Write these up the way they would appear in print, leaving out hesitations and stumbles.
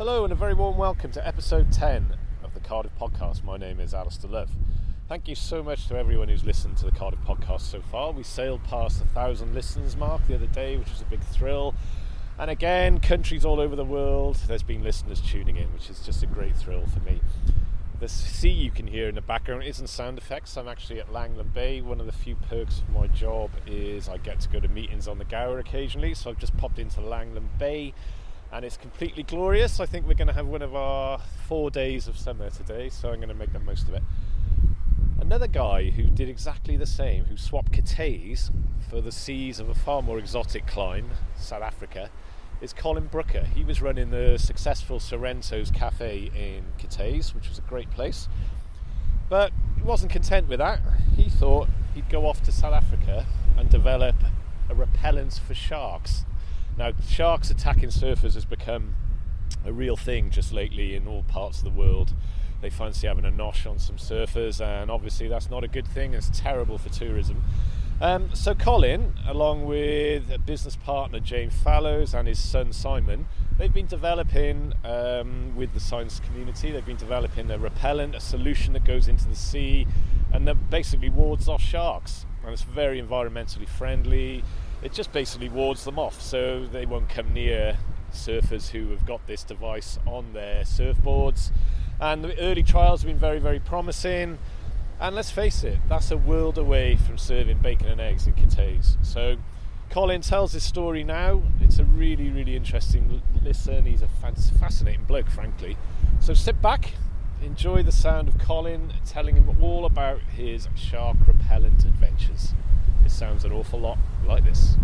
Hello and a very warm welcome to episode 10 of the Cardiff Podcast. My name is Alistair Love. Thank you so much to everyone who's listened to the Cardiff Podcast so far. We sailed past the 1,000 listens mark the other day, which was a big thrill. And again, countries all over the world, there's been listeners tuning in, which is just a great thrill for me. The sea you can hear in the background isn't sound effects. I'm actually at Langland Bay. One of the few perks of my job is I get to go to meetings on the Gower occasionally, so I've just popped into Langland Bay. And it's completely glorious. I think we're going to have one of our 4 days of summer today, so I'm going to make the most of it. Another guy who did exactly the same, who swapped Kitay's for the seas of a far more exotic clime, South Africa, is Colin Brooker. He was running the successful Sorrento's Cafe in Kitay's, which was a great place. But he wasn't content with that. He thought he'd go off to South Africa and develop a repellent for sharks. Now, sharks attacking surfers has become a real thing just lately in all parts of the world. They fancy having a nosh on some surfers, and obviously that's not a good thing. It's terrible for tourism. So Colin, along with a business partner James Fallows and his son Simon, they've been developing, with the science community, they've been developing a repellent, a solution that goes into the sea and that basically wards off sharks. And it's very environmentally friendly. It just basically wards them off, so they won't come near surfers who have got this device on their surfboards. And the early trials have been very, very promising. And let's face it, that's a world away from serving bacon and eggs in Kitay's. So Colin tells his story now. It's a really, really interesting listen. He's a fascinating bloke, frankly. So sit back, enjoy the sound of Colin telling him all about his shark repellent adventures. It sounds an awful lot like this.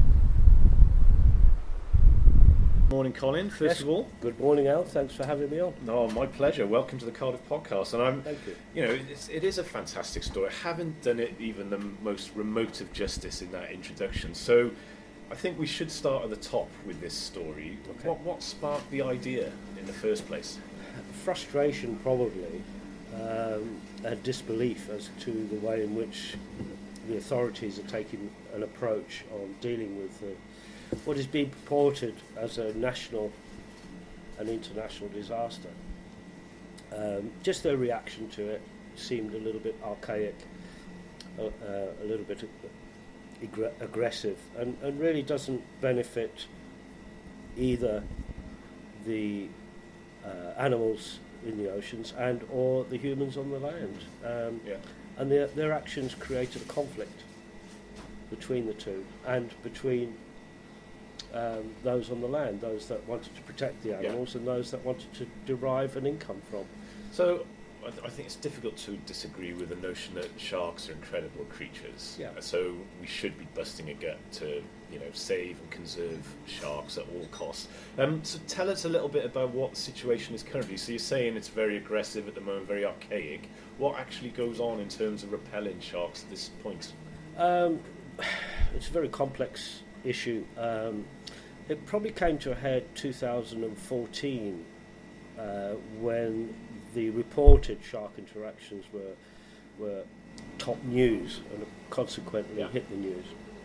Morning, Colin, first of all. Good morning, Al. Thanks for having me on. Oh, my pleasure. Welcome to the Cardiff Podcast. And Thank you. You know, it is a fantastic story. I haven't done it even the most remote of justice in that introduction. So I think we should start at the top with this story. Okay. What sparked the idea in the first place? Frustration, probably, and disbelief as to the way in which the authorities are taking an approach on dealing with what is being purported as a national and international disaster. Just their reaction to it seemed a little bit archaic, a little bit aggressive, and really doesn't benefit either the animals in the oceans and or the humans on the land. And their actions created a conflict between the two and between those on the land, those that wanted to protect the animals and those that wanted to derive an income from. So I think it's difficult to disagree with the notion that sharks are incredible creatures. Yeah. So we should be busting a gut to, save and conserve sharks at all costs. So tell us a little bit about what the situation is currently. So you're saying it's very aggressive at the moment, very archaic. What actually goes on in terms of repelling sharks at this point? It's a very complex issue. It probably came to a head 2014 when the reported shark interactions were top news and consequently hit the news.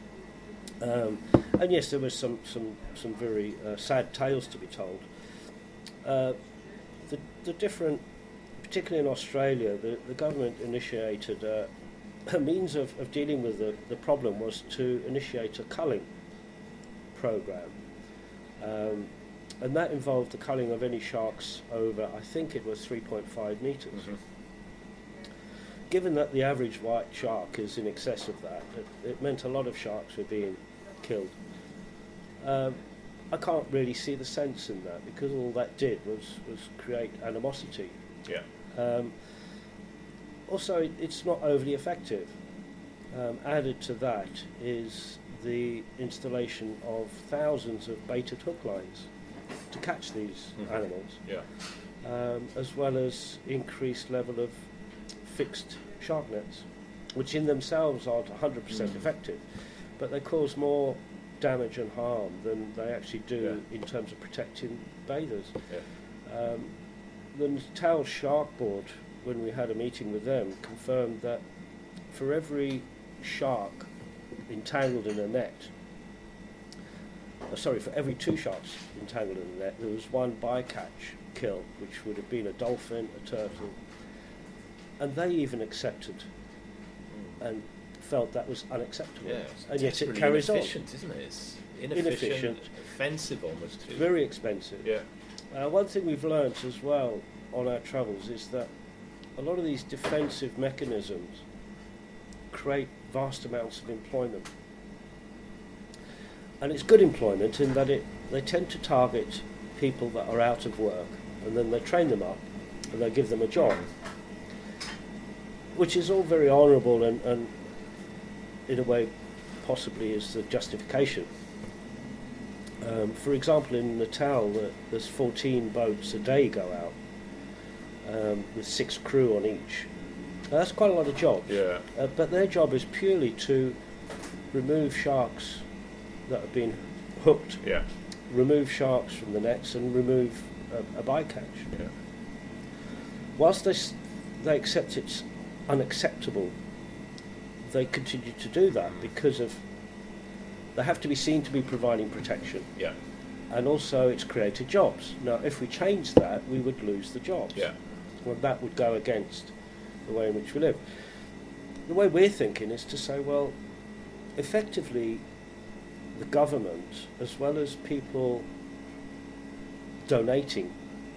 And yes, there was some very sad tales to be told. The different, particularly in Australia, the government initiated a means of dealing with the problem was to initiate a culling program. And that involved the culling of any sharks over, I think it was 3.5 metres. Mm-hmm. Given that the average white shark is in excess of that, it meant a lot of sharks were being killed. I can't really see the sense in that, because all that did was create animosity. Yeah. Also, it's not overly effective. Added to that is the installation of thousands of baited hook lines to catch these animals, as well as increased level of fixed shark nets, which in themselves aren't 100% effective, but they cause more damage and harm than they actually do in terms of protecting bathers. The Natal Shark Board, when we had a meeting with them, confirmed that for every shark entangled in a net, for every 2 sharks entangled in the net, there was 1 bycatch kill, which would have been a dolphin, a turtle, and they even accepted and felt that was unacceptable. Yeah, and yet it really carries on. inefficient, isn't it? It's inefficient, offensive almost too. Very expensive. Yeah. One thing we've learnt as well on our travels is that a lot of these defensive mechanisms create vast amounts of employment. And it's good employment in that they tend to target people that are out of work, and then they train them up and they give them a job, which is all very honourable and in a way possibly is the justification. For example, in Natal, there's 14 boats a day go out with 6 crew on each. Now, that's quite a lot of jobs. Yeah. But their job is purely to remove sharks that have been hooked, remove sharks from the nets and remove a bycatch. Yeah. Whilst they accept it's unacceptable, they continue to do that because of they have to be seen to be providing protection. Yeah. And also it's created jobs. Now, if we change that, we would lose the jobs. Yeah. Well, that would go against the way in which we live. The way we're thinking is to say, well, effectively, the government, as well as people donating,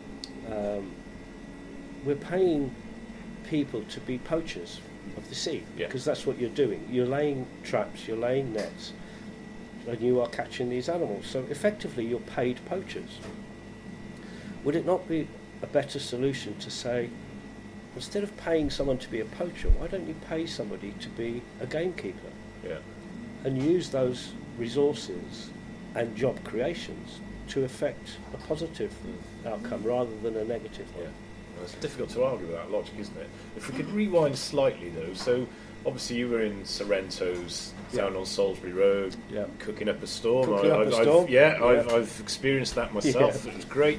we're paying people to be poachers of the sea, because that's what you're doing. You're laying traps, you're laying nets, and you are catching these animals. So effectively, you're paid poachers. Would it not be a better solution to say, instead of paying someone to be a poacher, why don't you pay somebody to be a gamekeeper? Yeah. And use those resources and job creations to effect a positive outcome rather than a negative one. Yeah. Well, it's difficult to argue with that logic, isn't it? If we could rewind slightly, though, so obviously you were in Sorrento's down on Salisbury Road, cooking up a storm. I've experienced that myself. It was great.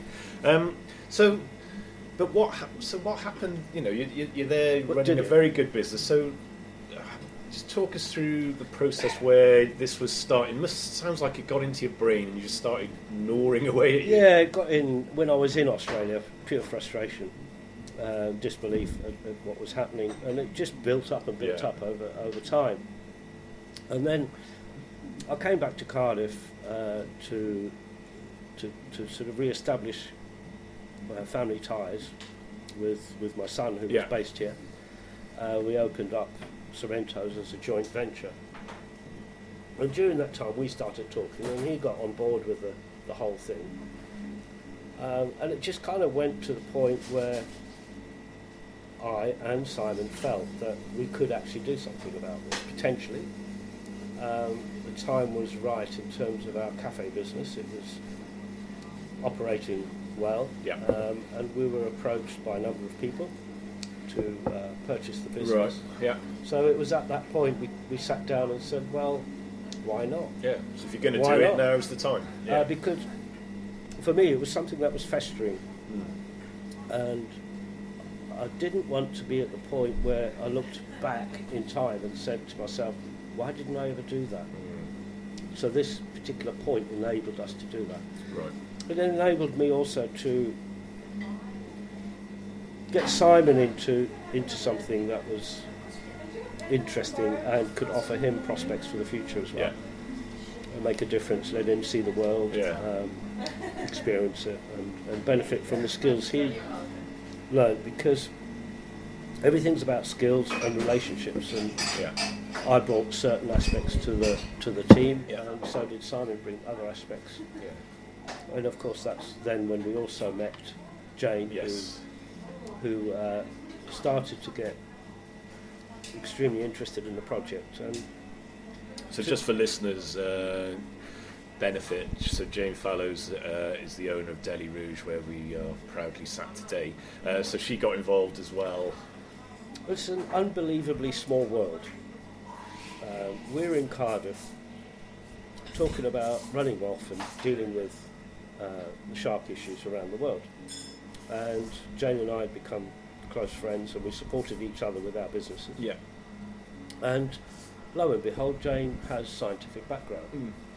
But what happened? You know, you're there running a very good business. So just talk us through the process where this was starting. Sounds like it got into your brain and you just started gnawing away at you. Yeah, it got in when I was in Australia. Pure frustration, disbelief at what was happening, and it just built up and built up over time. And then I came back to Cardiff to sort of re-establish family ties with my son, who was based here. We opened up Sorrento's as a joint venture, and during that time we started talking, and he got on board with the whole thing, and it just kind of went to the point where I and Simon felt that we could actually do something about this potentially. The time was right in terms of our cafe business. It was operating well, and we were approached by a number of people to purchase the business. Right. Yeah. So it was at that point we sat down and said, well, why not? Yeah. So if you're going to do it, now's the time. Yeah. Because for me it was something that was festering, and I didn't want to be at the point where I looked back in time and said to myself, why didn't I ever do that? So this particular point enabled us to do that. Right. It enabled me also to get Simon into something that was interesting and could offer him prospects for the future as well. And make a difference, let him see the world, experience it, and benefit from the skills he learned, because everything's about skills and relationships, and I brought certain aspects to the team, and so did Simon bring other aspects. And of course that's then when we also met Jane, who started to get extremely interested in the project. And so just for listeners' benefit, so Jane Fallows is the owner of Deli Rouge, where we are proudly sat today. So she got involved as well. It's an unbelievably small world. We're in Cardiff talking about running off and dealing with the shark issues around the world. And Jane and I had become close friends, and we supported each other with our businesses. And lo and behold, Jane has scientific background.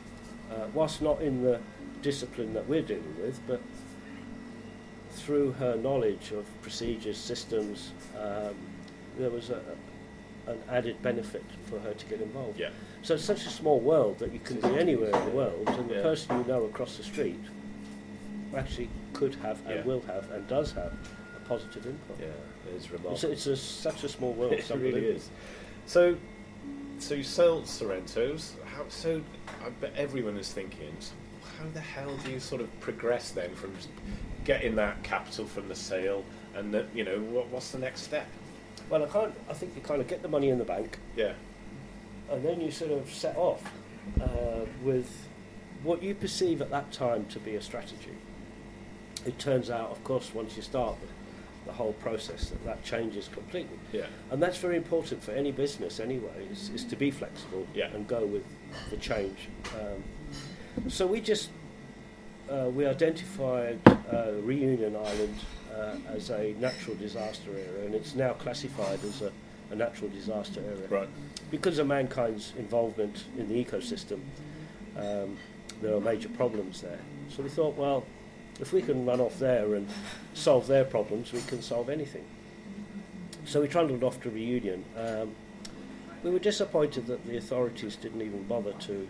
whilst not in the discipline that we're dealing with, but through her knowledge of procedures, systems, there was an added benefit for her to get involved. Yeah. So it's such a small world that you can be anywhere in the world, and the person you know across the street actually could have and will have and does have a positive input. Yeah, it's remarkable. It's such a small world. It really is. So you sell Sorrentos. So I bet everyone is thinking, how the hell do you sort of progress then from getting that capital from the sale, and what's the next step? Well, I think you kind of get the money in the bank. Yeah. And then you sort of set off with what you perceive at that time to be a strategy. It turns out, of course, once you start the whole process, that changes completely. Yeah. And that's very important for any business anyway, is to be flexible and go with the change. So we identified Reunion Island as a natural disaster area, and it's now classified as a natural disaster area. Right. Because of mankind's involvement in the ecosystem, there are major problems there. So we thought, well, if we can run off there and solve their problems, we can solve anything. So we trundled off to Reunion. We were disappointed that the authorities didn't even bother to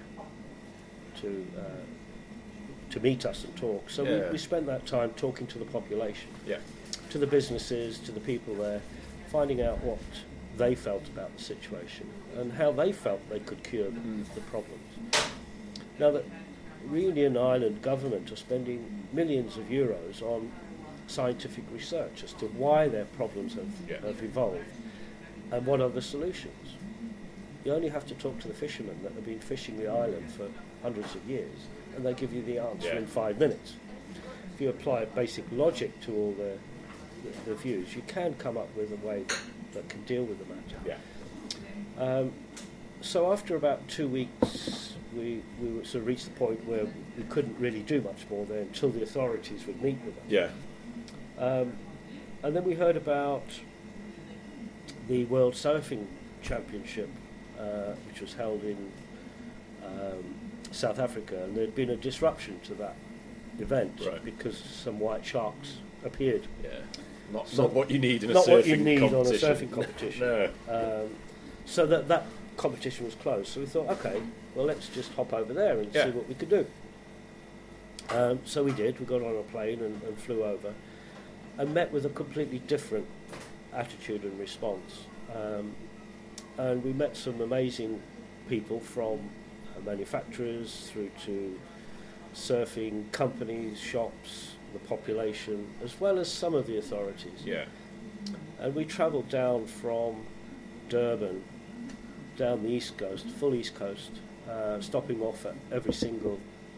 meet us and talk. So we spent that time talking to the population, to the businesses, to the people there, finding out what they felt about the situation and how they felt they could cure the problems. Now, the Reunion Island government are spending millions of euros on scientific research as to why their problems have evolved and what are the solutions. You only have to talk to the fishermen that have been fishing the island for hundreds of years, and they give you the answer in 5 minutes. If you apply basic logic to all the views, you can come up with a way that can deal with the matter. Yeah. So after about 2 weeks, we sort of reached the point where we couldn't really do much more there until the authorities would meet with us. Yeah. And then we heard about the World Surfing Championship, which was held in South Africa, and there had been a disruption to that event because some white sharks appeared. Yeah. Not what you need in a surfing competition. On a surfing competition. No. So that competition was closed. So we thought, okay, well, let's just hop over there and see what we could do. So we did. We got on a plane and flew over and met with a completely different attitude and response. And we met some amazing people from manufacturers through to surfing companies, shops, the population, as well as some of the authorities. Yeah. And we travelled down from Durban, down the east coast, full east coast, stopping off at every single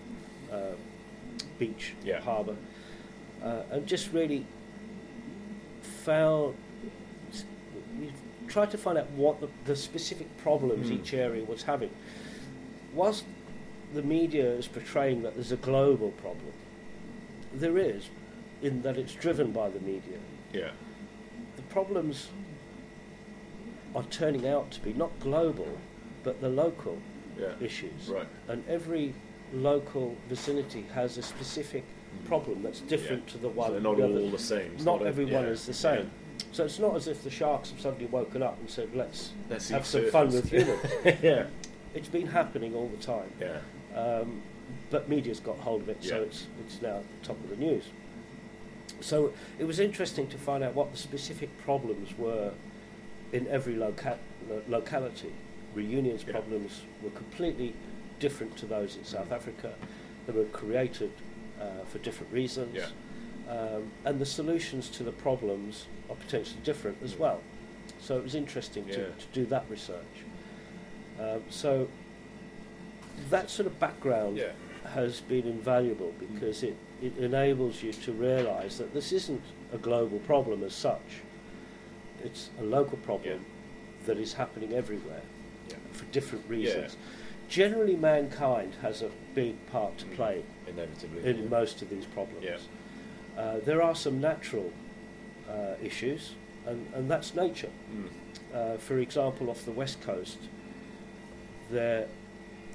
beach, harbour, and just really tried to find out what the specific problems each area was having. Whilst the media is portraying that there's a global problem, there is, in that it's driven by the media. Yeah. The problems are turning out to be not global, but the local issues. Right. And every local vicinity has a specific problem that's different to the one. So they're not all the same. Not everyone is the same. So it's not as if the sharks have suddenly woken up and said, let's have some fun with humans. It's been happening all the time. Yeah. But media's got hold of it, so it's now at the top of the news. So it was interesting to find out what the specific problems were in every locality. Reunion's problems were completely different to those in South Africa. They were created for different reasons. And the solutions to the problems are potentially different as well. So it was interesting to do that research. So that sort of background has been invaluable because it enables you to realise that this isn't a global problem as such. It's a local problem that is happening everywhere for different reasons. Generally, mankind has a big part to play inevitably in most of these problems. There are some natural issues, and that's nature. For example, off the west coast, there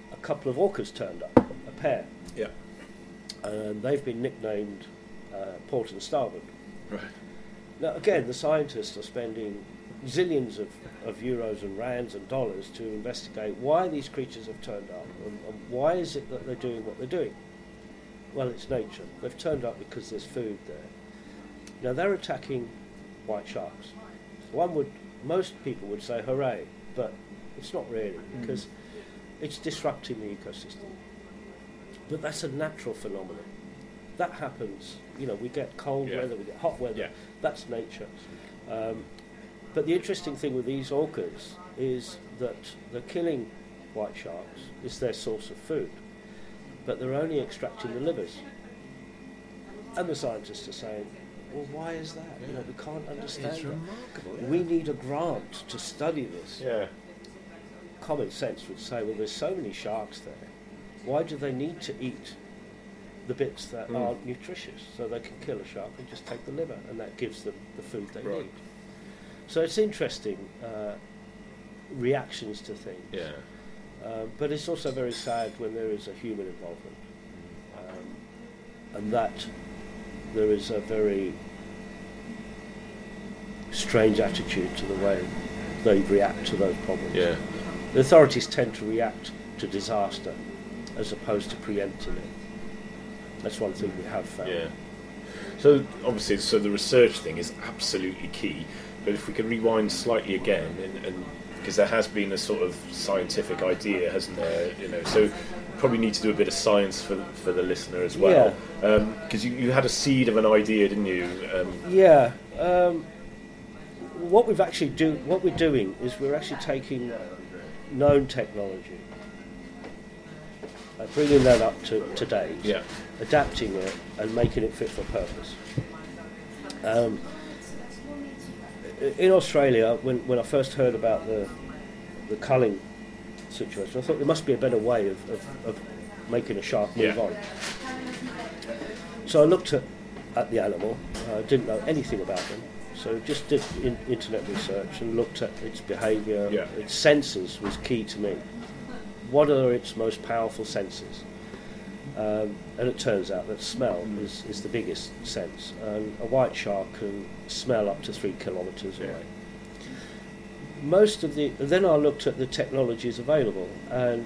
a couple of orcas turned up, a pair. Yeah. And they've been nicknamed port and starboard. Right. Now, again, the scientists are spending zillions of euros and rands and dollars to investigate why these creatures have turned up and why is it that they're doing what they're doing. Well, it's nature. They've turned up because there's food there. Now, they're attacking white sharks. Most people would say hooray, but it's not really, because it's disrupting the ecosystem. But that's a natural phenomenon. That happens. We get cold weather, we get hot weather. Yeah. That's nature. But the interesting thing with these orcas is that they're killing white sharks. It's their source of food. But they're only extracting the livers. And the scientists are saying, well, why is that? We can't understand It's that. remarkable. Yeah. We need a grant to study this. Yeah. Common sense would say, well, there's so many sharks there. Why do they need to eat the bits that aren't nutritious? So they can kill a shark and just take the liver, and that gives them the food they Right. need. So it's interesting reactions to things. Yeah. But it's also very sad when there is a human involvement. And that there is a very strange attitude to the way they react to those problems. Yeah. The authorities tend to react to disaster as opposed to preempting it. That's one thing we have found. Yeah. So obviously, the research thing is absolutely key. But if we can rewind slightly again, and because there has been a sort of scientific idea, hasn't there? So probably need to do a bit of science for the listener as well. Because you had a seed of an idea, didn't you? Yeah. What we're doing is we're actually taking known technology, bringing that up to date, adapting it and making it fit for purpose. In Australia, when I first heard about the culling situation, I thought there must be a better way of making a shark move on. So I looked at the animal. I didn't know anything about them, so just did internet research and looked at its behaviour. Yeah. Its senses was key to me. What are its most powerful senses? And it turns out that smell is the biggest sense, and a white shark can smell up to 3 kilometres away. Then I looked at the technologies available, and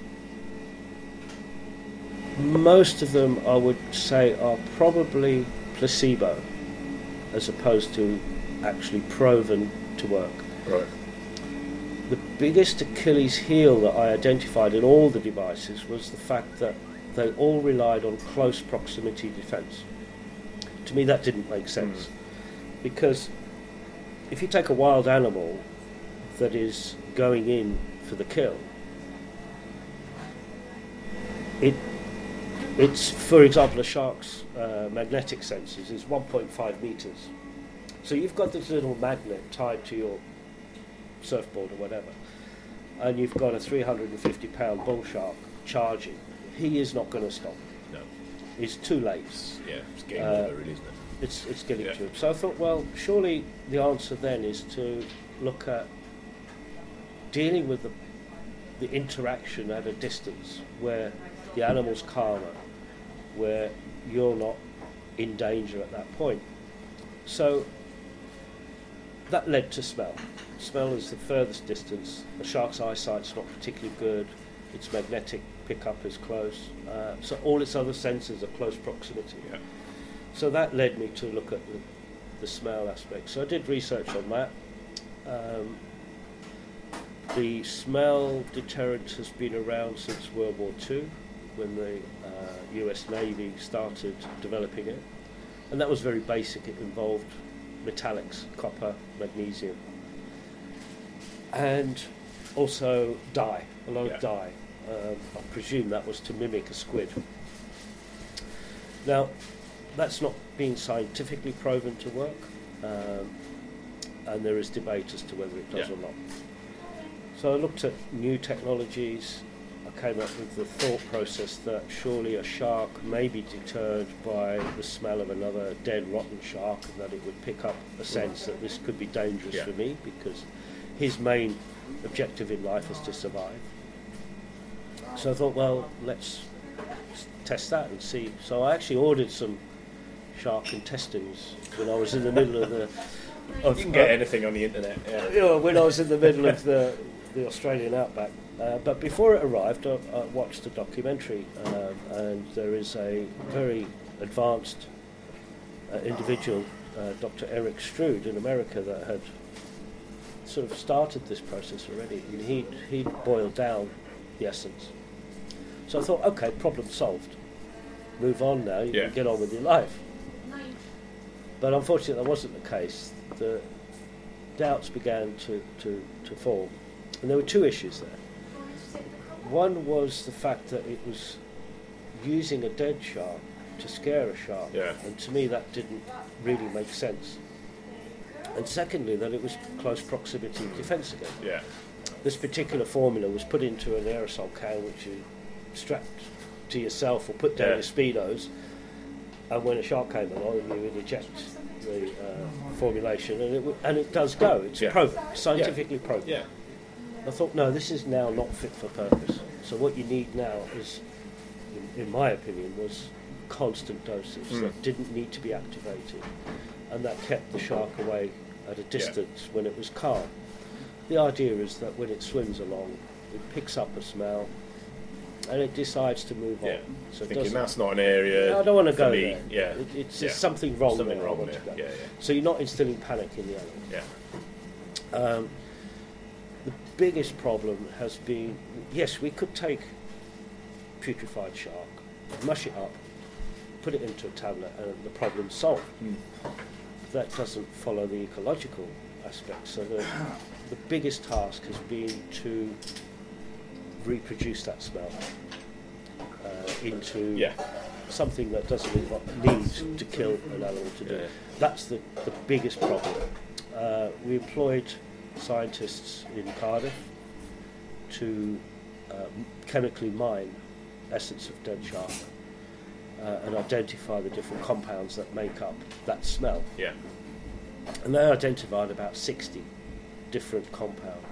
most of them I would say are probably placebo as opposed to actually proven to work. Right. The biggest Achilles heel that I identified in all the devices was the fact that they all relied on close proximity defence. To me that didn't make sense, because if you take a wild animal that is going in for the kill, it's, for example, a shark's magnetic sensors is 1.5 metres. So you've got this little magnet tied to your surfboard or whatever, and you've got a 350-pound bull shark charging. He is not going to stop. No. It's too late. It's game over, really, isn't it? It's getting to him. So I thought, well, surely the answer then is to look at dealing with the interaction at a distance where the animal's calmer, where you're not in danger at that point. So that led to smell. Smell is the furthest distance. A shark's eyesight's not particularly good. Its magnetic pickup is close. So all its other senses are close proximity. Yeah. So that led me to look at the smell aspect. So I did research on that. The smell deterrent has been around since World War II, when the US Navy started developing it. And that was very basic. It involved metallics, copper, magnesium, and also dye, a lot of dye. I presume that was to mimic a squid. Now, that's not been scientifically proven to work, and there is debate as to whether it does or not. So I looked at new technologies. I came up with the thought process that surely a shark may be deterred by the smell of another dead, rotten shark, and that it would pick up a sense that this could be dangerous for me, because his main objective in life is to survive. So I thought, well, let's test that and see. So I actually ordered some shark intestines when I was in the middle of the... You can get anything on the internet. Yeah. You know, when I was in the middle of the Australian outback. But before it arrived, I watched a documentary, and there is a very advanced individual, Dr. Eric Stroud in America, that had sort of started this process already. And he'd boiled down the essence. So I thought, okay, problem solved. Move on now, you can get on with your life. But unfortunately that wasn't the case. The doubts began to fall. And there were two issues there. One was the fact that it was using a dead shark to scare a shark. And to me that didn't really make sense. And secondly, that it was close proximity defence again. This particular formula was put into an aerosol can which you strapped to yourself or put down your Speedos, and when a shark came along you would eject the formulation, and it does go. It's proven, scientifically proven. I thought, no, this is now not fit for purpose. So what you need now is, in my opinion, was constant dosage that didn't need to be activated, and that kept the shark away at a distance when it was calm. The idea is that when it swims along, it picks up a smell, and it decides to move on. So thinking that's not an area. I don't want to go me. there. There's something wrong there. So you're not instilling panic in the animal. The biggest problem has been, yes, we could take putrefied shark, mush it up, put it into a tablet, and the problem's solved. That doesn't follow the ecological aspect. So the biggest task has been to reproduce that smell into something that doesn't need to kill an animal to do. That's the biggest problem. We employed scientists in Cardiff to chemically mine essence of dead shark and identify the different compounds that make up that smell. And they identified about 60 different compounds.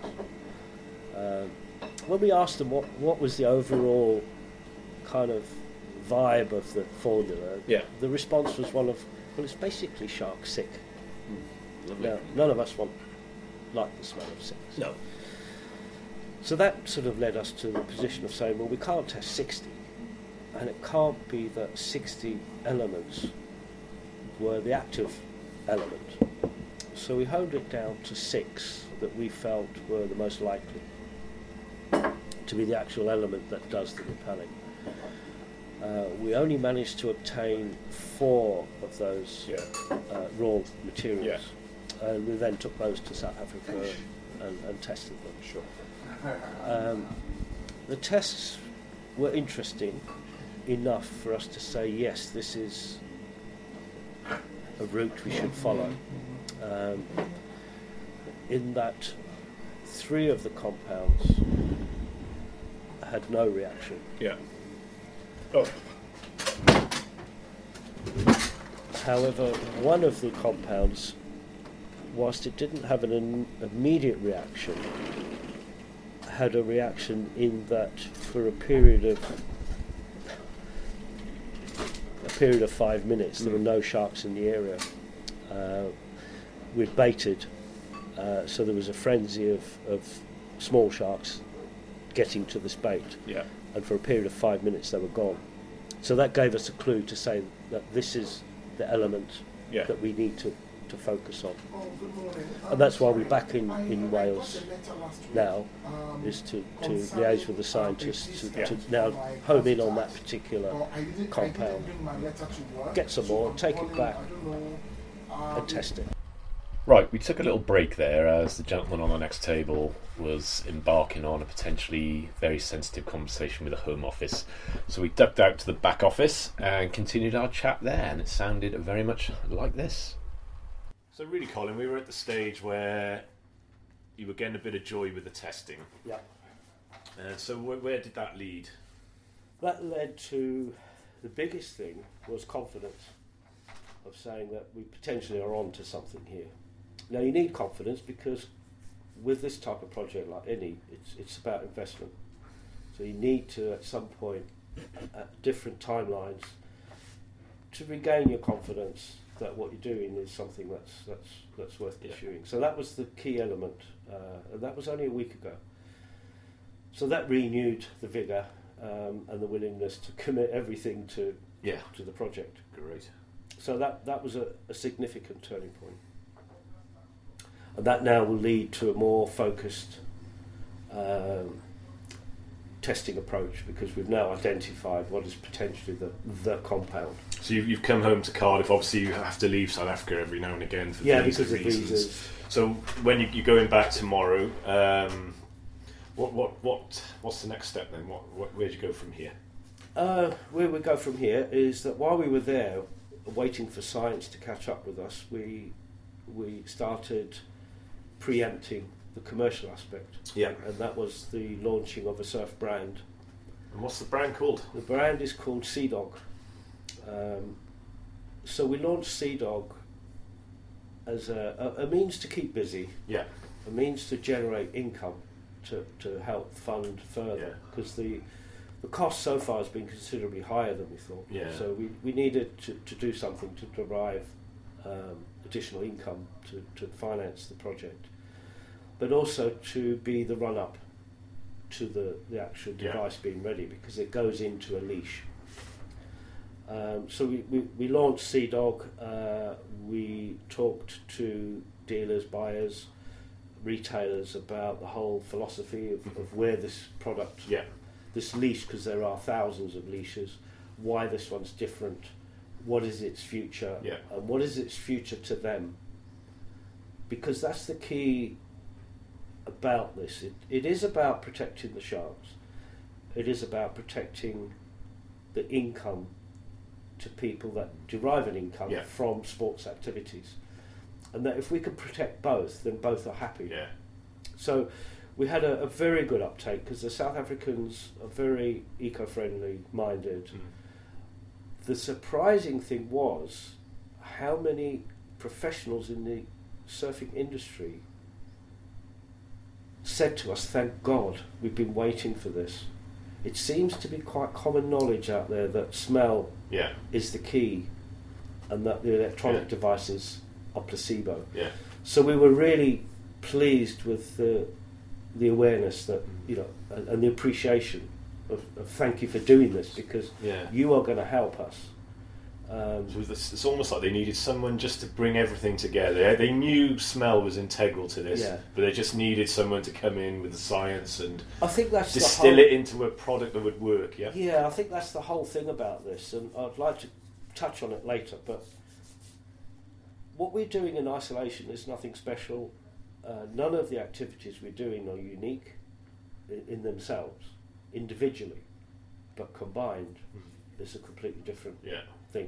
When we asked them what was the overall kind of vibe of the formula, the response was one of, well, it's basically shark sick. Now, none of us like the smell of sick. No. So that sort of led us to the position of saying, well, we can't test 60, and it can't be that 60 elements were the active element. So we honed it down to 6 that we felt were the most likely to be the actual element that does the repelling. We only managed to obtain 4 of those raw materials, and we then took those to South Africa and tested them. The tests were interesting enough for us to say, yes, this is a route we should follow. In that 3 of the compounds had no reaction. However, one of the compounds, whilst it didn't have an immediate reaction, had a reaction in that for a period of 5 minutes there were no sharks in the area. We'd baited, so there was a frenzy of small sharks getting to this bait, and for a period of 5 minutes they were gone. So that gave us a clue to say that this is the element that we need to focus on. And that's why we're back in Wales now, is to liaise with the scientists to now home in on that particular compound, get some more, take it back and test it. Right, we took a little break there as the gentleman on the next table was embarking on a potentially very sensitive conversation with the Home Office. So we ducked out to the back office and continued our chat there, and it sounded very much like this. So really, Colin, we were at the stage where you were getting a bit of joy with the testing. So where did that lead? That led to, the biggest thing was confidence of saying that we potentially are on to something here. Now you need confidence because with this type of project, like any, it's about investment. So you need to, at some point, at different timelines, to regain your confidence that what you're doing is something that's worth pursuing. So that was the key element, and that was only a week ago. So that renewed the vigour and the willingness to commit everything to the project. Great. So that was a significant turning point. And that now will lead to a more focused testing approach, because we've now identified what is potentially the compound. So you've come home to Cardiff. Obviously, you have to leave South Africa every now and again for because of reasons. visas. So when you're going back tomorrow, what's the next step then? Where do you go from here? Where we go from here is that while we were there, waiting for science to catch up with us, we started preempting the commercial aspect. Yeah. And that was the launching of a surf brand. And what's the brand called? The brand is called Sea Dog. So we launched Sea Dog as a means to keep busy, a means to generate income to help fund further, because the cost so far has been considerably higher than we thought. So we needed to do something to derive additional income to finance the project, but also to be the run-up to the actual device being ready, because it goes into a leash. So we launched Sea Dog. We talked to dealers, buyers, retailers about the whole philosophy of where this product, this leash, because there are thousands of leashes, why this one's different, what is its future, and what is its future to them. Because that's the key about this. It is about protecting the sharks. It is about protecting the income to people that derive an income from sports activities. And that if we can protect both, then both are happy. So we had a very good uptake, because the South Africans are very eco-friendly minded. The surprising thing was how many professionals in the surfing industry said to us, "Thank God, we've been waiting for this." It seems to be quite common knowledge out there that smell is the key, and that the electronic devices are placebo. So we were really pleased with the awareness that, and the appreciation of thank you for doing this, because you are going to help us. So it's almost like they needed someone just to bring everything together. They knew smell was integral to this, but they just needed someone to come in with the science and I think that's distill it into a product that would work. I think that's the whole thing about this, and I'd like to touch on it later. But what we're doing in isolation is nothing special. None of the activities we're doing are unique in themselves, individually, but combined, it's a completely different thing.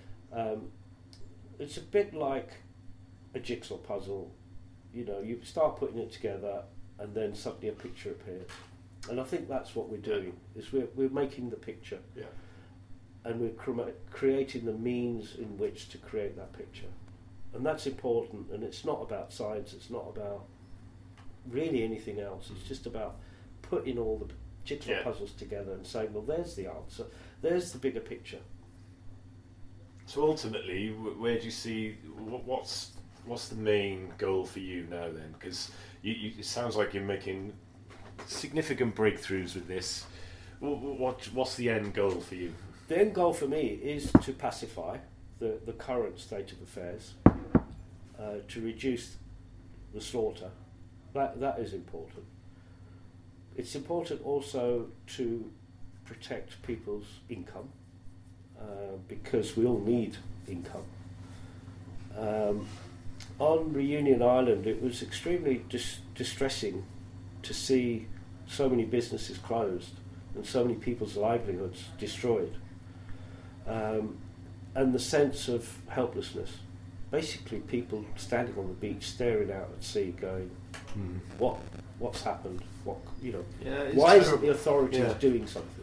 It's a bit like a jigsaw puzzle. You start putting it together, and then suddenly a picture appears. And I think that's what we're doing. Is we're making the picture, and we're creating the means in which to create that picture. And that's important, and it's not about science, it's not about really anything else. It's just about putting all the jigsaw puzzles together and saying, well, there's the answer, there's the bigger picture. So ultimately, where do you see, what's the main goal for you now then? Because it sounds like you're making significant breakthroughs with this. What's the end goal for you? The end goal for me is to pacify the current state of affairs, to reduce the slaughter. That is important. It's important also to protect people's income, because we all need income. On Reunion Island, it was extremely distressing to see so many businesses closed and so many people's livelihoods destroyed. And the sense of helplessness. Basically, people standing on the beach, staring out at sea, going, "What's happened? Why isn't the authorities doing something?"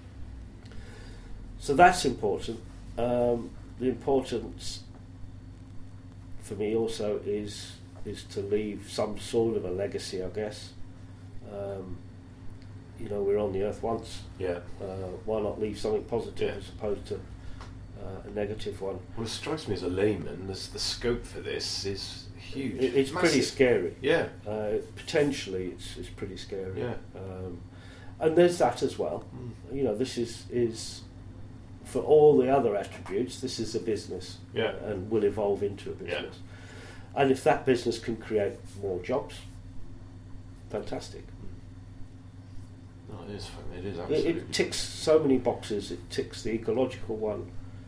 So that's important. The importance for me also is to leave some sort of a legacy, I guess. we're on the earth once. Yeah. Why not leave something positive Yeah. as opposed to a negative one? Well, it strikes me as a layman, the scope for this is huge. It's pretty scary. Yeah. Potentially, it's pretty scary. Yeah. And there's that as well. This is for all the other attributes, this is a business. Yeah. And will evolve into a business. And if that business can create more jobs, fantastic. No, it is absolutely. It ticks so many boxes. It ticks the ecological one,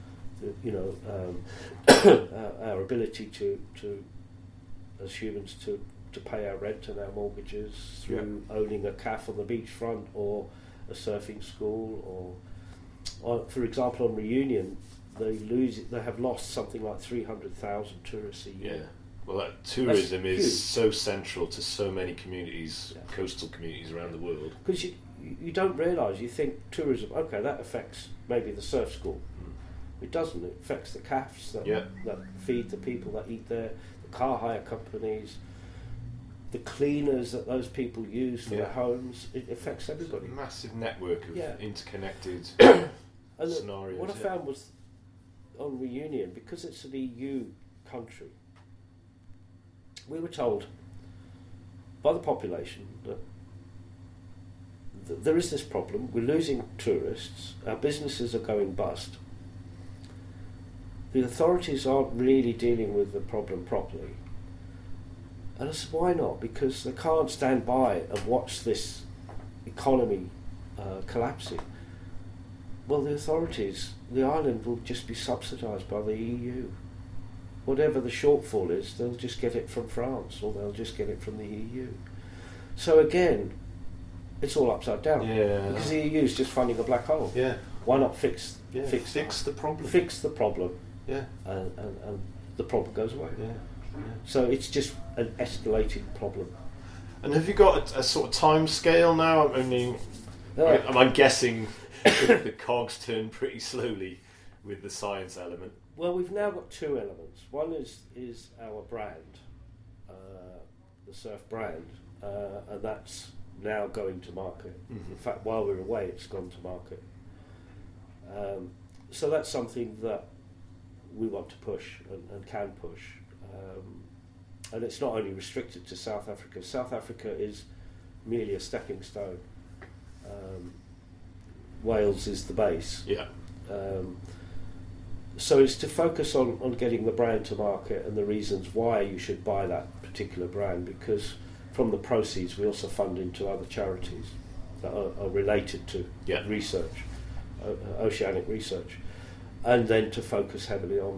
our ability to as humans to pay our rent and our mortgages through owning a cafe on the beachfront or a surfing school, or for example on Reunion they have lost something like 300,000 tourists a year. Yeah. Well, tourism is so central to so many communities, coastal communities around the world. Because you don't realise, you think tourism, okay, that affects maybe the surf school. It doesn't. It affects the cafes that feed the people that eat there, the car hire companies, the cleaners that those people use for their homes. It affects everybody. It's a massive network of interconnected scenarios. What I found was on Reunion, because it's an EU country, we were told by the population that there is this problem, we're losing tourists, our businesses are going bust, the authorities aren't really dealing with the problem properly. And I said, why not? Because they can't stand by and watch this economy collapsing. Well, the authorities, the island will just be subsidised by the EU. Whatever the shortfall is, they'll just get it from France or they'll just get it from the EU. So again, it's all upside down. Yeah. Because the EU is just funding a black hole. Yeah. Why not fix the problem? Fix the problem. Yeah. And the problem goes away. Yeah. So it's just an escalating problem. And have you got a sort of time scale now? I mean, I'm guessing the cogs turn pretty slowly with the science element. Well, we've now got two elements. One is our brand, the surf brand, and that's now going to market. Mm-hmm. In fact, while we're away, it's gone to market. So that's something that we want to push and can push. And it's not only restricted to South Africa. South Africa is merely a stepping stone. Wales is the base. Yeah. So it's to focus on getting the brand to market and the reasons why you should buy that particular brand, because from the proceeds we also fund into other charities that are related to research, oceanic research, and then to focus heavily on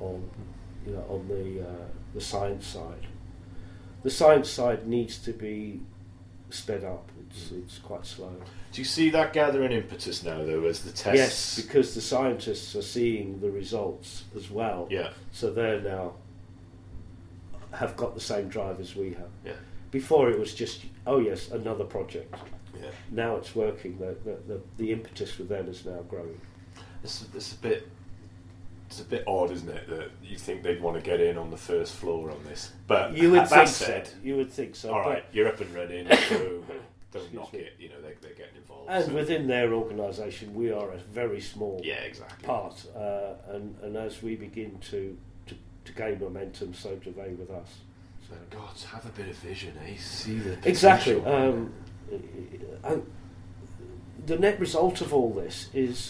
the science side. The science side needs to be sped up. It's quite slow. Do you see that gathering impetus now, though, as the tests? Yes, because the scientists are seeing the results as well. Yeah. So they now have got the same drive as we have. Yeah. Before it was just, oh yes, another project. Yeah. Now it's working. The impetus for them is now growing. It's a bit odd, isn't it, that you think they'd want to get in on the first floor on this? But you would that think said, so. You would think so. All right, you're up and running. So don't knock it. They're getting involved. And within their organisation, we are a very small part. And as we begin to gain momentum, so do they with us. So God, have a bit of vision, eh? See the exactly. And the net result of all this is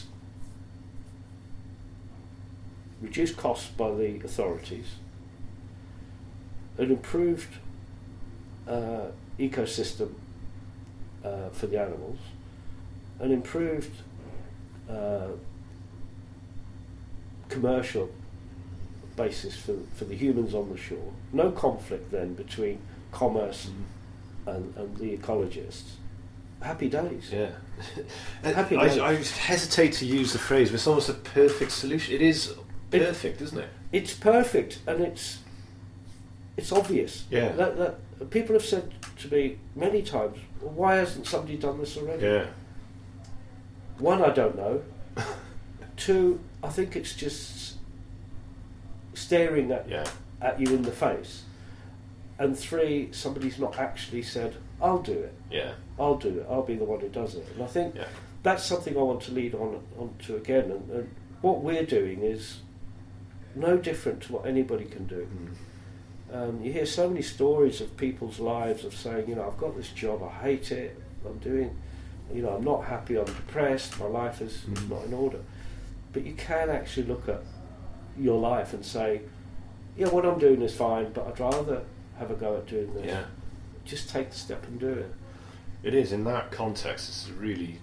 reduced costs by the authorities, an improved ecosystem for the animals, an improved commercial basis for the humans on the shore. No conflict then between commerce and the ecologists. Happy days. Yeah. Happy days. I hesitate to use the phrase, but it's almost a perfect solution. It is perfect, isn't it? It's perfect, and it's obvious. Yeah. That people have said to me many times, well, why hasn't somebody done this already? Yeah. One, I don't know. Two, I think it's just staring at you in the face. and 3, somebody's not actually said, I'll do it. Yeah. I'll do it. I'll be the one who does it. And I think that's something I want to lead on to again. And what we're doing is no different to what anybody can do. You hear so many stories of people's lives of saying, I've got this job, I hate it, I'm not happy, I'm depressed, my life is not in order. But you can actually look at your life and say, what I'm doing is fine, but I'd rather have a go at doing this. Yeah. Just take the step and do it. It is, in that context, it's really,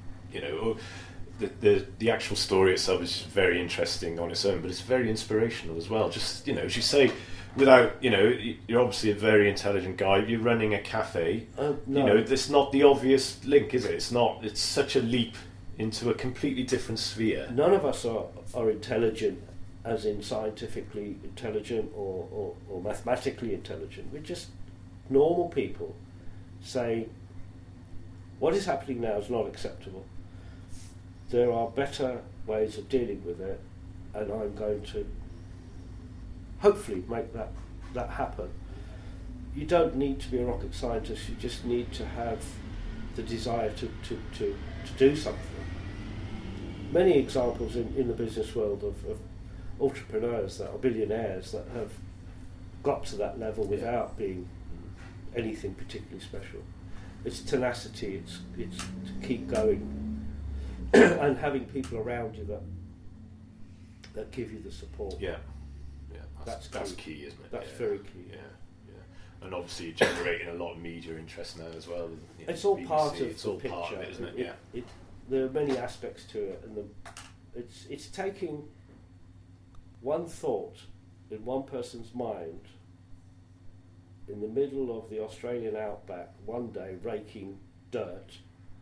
the actual story itself is very interesting on its own, but it's very inspirational as well. Just, as you say, without, you're obviously a very intelligent guy, you're running a cafe, no. It's not the obvious link, is it? It's such a leap into a completely different sphere. None of us are intelligent, as in scientifically intelligent or mathematically intelligent. We're just normal people saying, what is happening now is not acceptable. There are better ways of dealing with it, and I'm going to hopefully make that happen. You don't need to be a rocket scientist, you just need to have the desire to do something. Many examples in the business world of entrepreneurs that are billionaires that have got to that level without being anything particularly special. It's tenacity, it's to keep going and having people around you that give you the support. Yeah, that's key, isn't it? That's very key. Yeah. And obviously you're generating a lot of media interest now as well. It's all BBC, part of it's the all picture, part of it, isn't it? There are many aspects to it, and it's taking one thought in one person's mind in the middle of the Australian outback one day raking dirt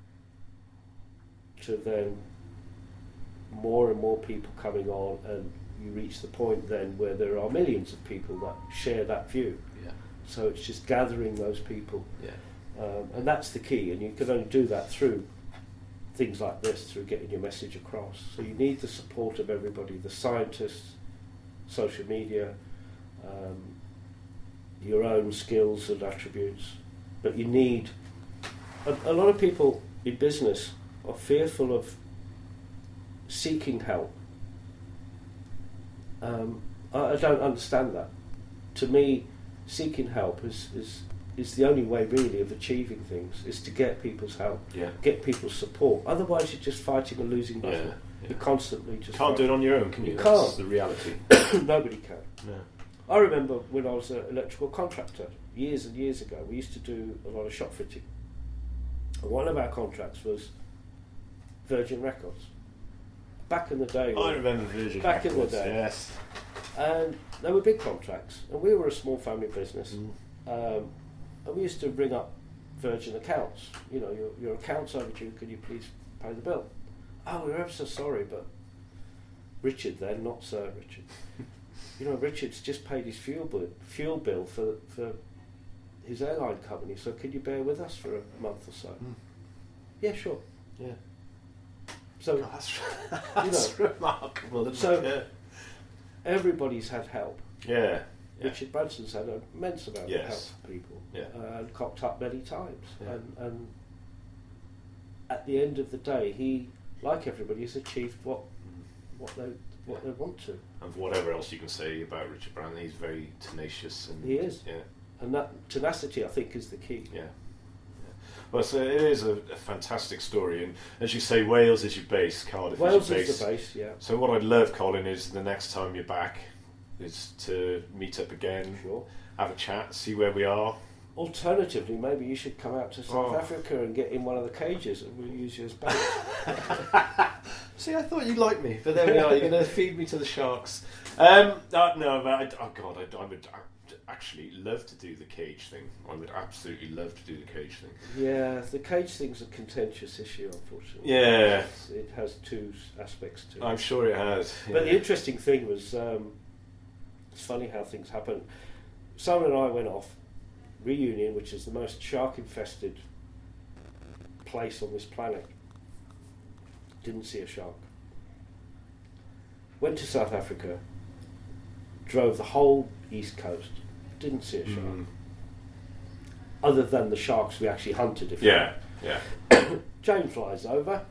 to then more and more people coming on, and you reach the point then where there are millions of people that share that view. Yeah. So it's just gathering those people. Yeah. And that's the key, and you can only do that through things like this, through getting your message across. So you need the support of everybody, the scientists, social media, your own skills and attributes, but you need a lot of people in business are fearful of seeking help. I don't understand that. To me, seeking help is the only way really of achieving things, is to get people's help, get people's support. Otherwise you're just fighting a losing battle. Yeah. You're constantly just can't do it on your own, can you? That's can't. The reality. Nobody can. No. I remember when I was an electrical contractor years and years ago, we used to do a lot of shop fitting. And one of our contracts was Virgin Records. Back in the day. I remember Virgin back Records. In the day. Yes. And they were big contracts, and we were a small family business. And we used to ring up Virgin accounts. Your account's overdue, can you please pay the bill? Oh, we're ever so sorry, but Richard then, not Sir Richard. Richard's just paid his fuel bill for his airline company, so could you bear with us for a month or so? Yeah, sure. Yeah. So that's remarkable, isn't it? Everybody's had help. Yeah. Richard Branson's had an immense amount of help from people, and cocked up many times. Yeah. And at the end of the day, he, like everybody, has achieved what they want to. And whatever else you can say about Richard Branson, he's very tenacious. And he is. Yeah. And that tenacity, I think, is the key. Yeah. Well, so it is a fantastic story, and as you say, Wales is your base, Cardiff Wales is your base. Is the base, yeah. So what I'd love, Colin, is the next time you're back, is to meet up again, have a chat, see where we are. Alternatively, maybe you should come out to South Africa and get in one of the cages, and we'll use you as bait. See, I thought you'd like me, but there we are. You're going to feed me to the sharks. No, but I would actually love to do the cage thing. I would absolutely love to do the cage thing. Yeah, the cage thing's a contentious issue, unfortunately. Yeah. It has two aspects to it. I'm sure it has. Yeah. But the interesting thing was, it's funny how things happen. Simon and I went off, Reunion, which is the most shark-infested place on this planet. Didn't see a shark. Went to South Africa, drove the whole east coast, didn't see a shark. other than the sharks we actually hunted. Yeah. Jane flies over,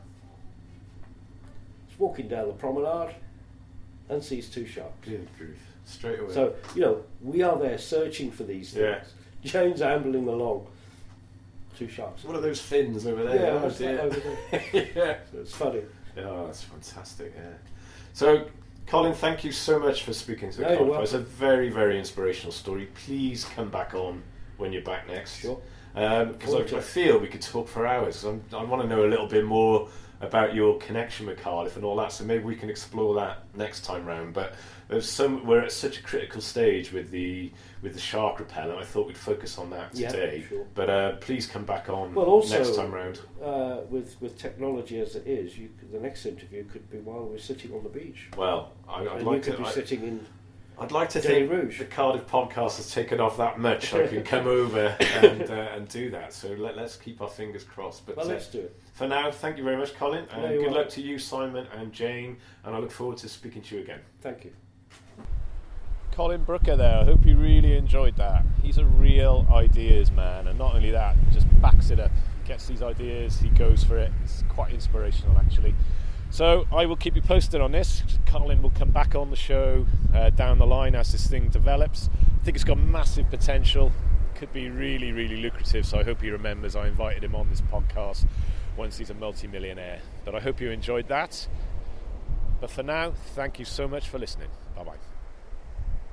is walking down the promenade, and sees 2 sharks. Good grief. Straight away. So, we are there searching for these things. Yeah. Jane's ambling along. 2 sharks. What are those fins over there? Yeah, Oh, dear. over there. Yeah. So it's funny. Oh, that's fantastic. Yeah. So, Colin, thank you so much for speaking to the you're Cardiff. It's a very, very inspirational story. Please come back on when you're back next. Sure. Because I feel we could talk for hours. I want to know a little bit more about your connection with Cardiff and all that. So maybe we can explore that next time round. But we're at such a critical stage with the shark repellent. I thought we'd focus on that today. Sure. But please come back on also, next time round. With technology as it is, the next interview could be while we're sitting on the beach. Well, I'd like to. Sitting in. I'd like to Day think Rouge. the Cardiff podcast has taken off that much. I can come over and do that. So let's keep our fingers crossed. But let's do it. For now, thank you very much, Colin. And you're good luck welcome. to you, Simon and Jane. And I look forward to speaking to you again. Thank you. Colin Brooker there. I hope you really enjoyed that. He's a real ideas man. And not only that, he just backs it up. Gets these ideas, he goes for it. It's quite inspirational, actually. So I will keep you posted on this. Colin will come back on the show down the line as this thing develops. I think it's got massive potential. Could be really, really lucrative. So I hope he remembers I invited him on this podcast once he's a multi-millionaire. But I hope you enjoyed that. But for now, thank you so much for listening. Bye-bye.